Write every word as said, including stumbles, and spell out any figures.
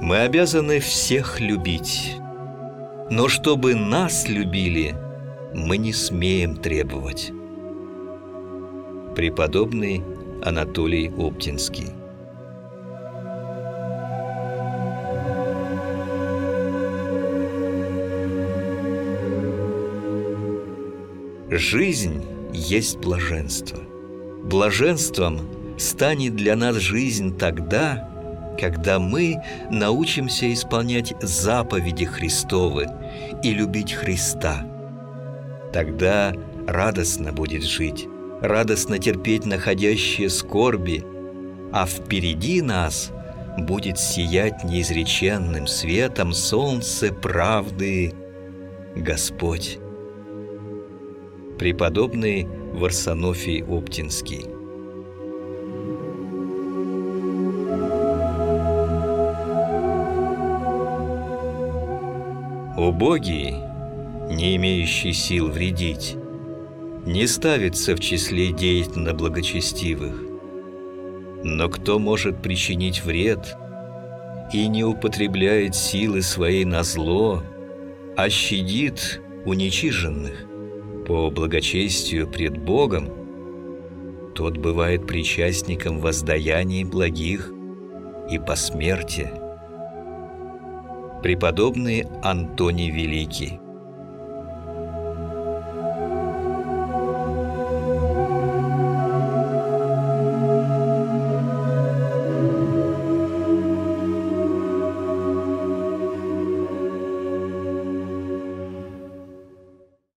Мы обязаны всех любить, но чтобы нас любили, мы не смеем требовать. Преподобный Анатолий Оптинский. Жизнь есть блаженство. Блаженством станет для нас жизнь тогда, когда мы научимся исполнять заповеди Христовы и любить Христа. Тогда радостно будет жить, радостно терпеть находящие скорби, а впереди нас будет сиять неизреченным светом солнце правды Господь. Преподобный Варсонофий Оптинский. Убогий, не имеющий сил вредить, не ставится в числе деятельно благочестивых. Но кто может причинить вред и не употребляет силы своей на зло, а щадит уничиженных по благочестию пред Богом, тот бывает причастником воздаяний благих и посмертия. Преподобный Антоний Великий.